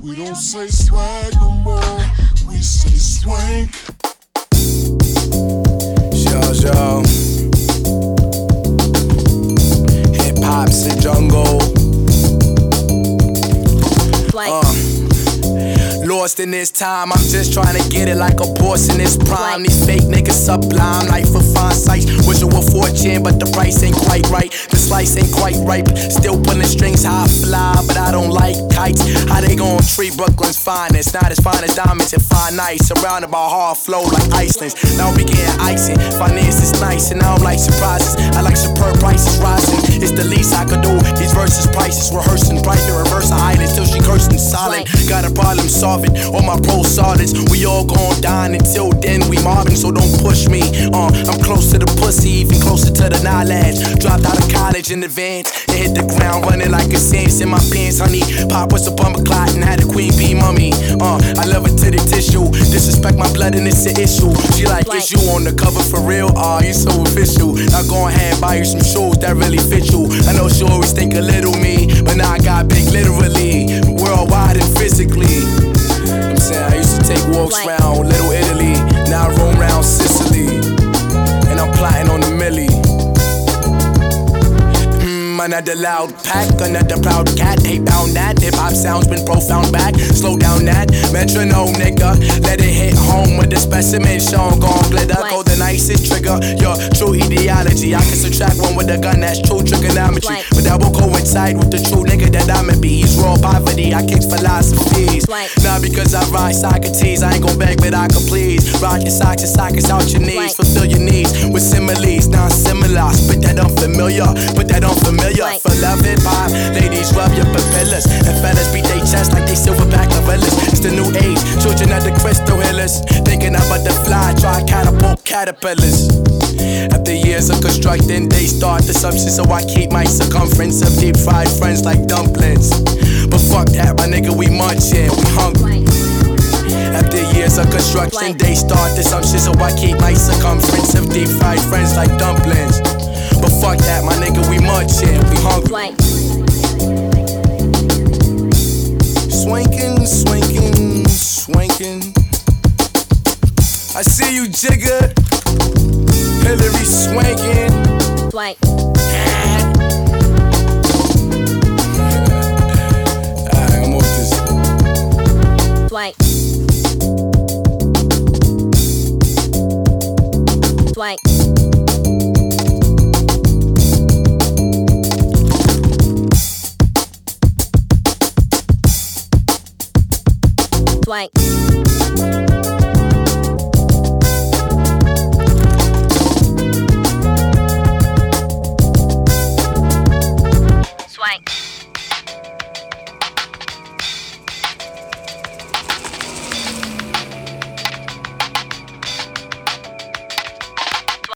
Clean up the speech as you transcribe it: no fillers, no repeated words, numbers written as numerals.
We don't say swag no more, we say swank. Yo, hip-hop's the jungle. Lost in this time, I'm just trying to get it like a boss in this prime. These fake niggas sublime, life for fine sights. Wish it were fortune, but the price ain't quite right. The slice ain't quite ripe. Still pulling strings, how I fly, but I don't like kites. How they gon' treat Brooklyn's finest? Not as fine as diamonds and fine ice. Surrounded by hard flow like Iceland's. Now we getting icing. Finance is nice, and I don't like surprises. I like superb prices rising. It's the least I could do. These verses prices rehearsing. Price to reverse a hide till she cursing silent. Got a problem solving. All my pro soldiers, we all gon' dine. Until then, we mobbing, so don't push me. I'm close to the pussy, even closer to the knowledge. Dropped out of college in advance and hit the ground running like a sense in my pants, honey. Pop was a bummer clot and had a queen bee mummy. I love her to the tissue. Disrespect my blood and it's an issue. She like, is you on the cover for real? You so official. Now go ahead, buy you some shoes that really fit you. I know she always think a little me, but now I got big literally, worldwide and physically. I'm saying I used to take walks round Little Italy. Now I roam round Sicily, and I'm plotting on the milli. Another loud pack, another proud cat. Ain't bound that, hip-hop sounds been profound back. Slow down that, metronome nigga. Let it hit home with the specimen shown. Gon' glitter, go the nicest trigger. Your true ideology, I can subtract one with a gun, that's true trigonometry. But that will coincide with the true nigga that I'ma be. He's raw poverty, I kick philosophies. Not because I ride Socrates, I ain't gon' beg but I can please. Rock your socks and sockets out your knees. Fulfill your needs with similes, non-similar. Spit that unfamiliar, put that unfamiliar. For love and pop, ladies rub your papillas, and fellas beat they chest like they silverback gorillas. It's the new age, children of the crystal healers. Thinking about the fly, try catapult caterpillars. After years of constructing, they start assumptions, so I keep my circumference of deep fried friends like dumplings. But fuck that, my nigga, we munchin', we hungry. After years of construction, they start assumptions, so I keep my circumference of deep fried friends like dumplings. But fuck that, my nigga, we munchin', we hungry. Swankin', swankin', swankin'. I see you, Jigga. Hillary swankin'. Alright, I'm off this. Swank. Swank.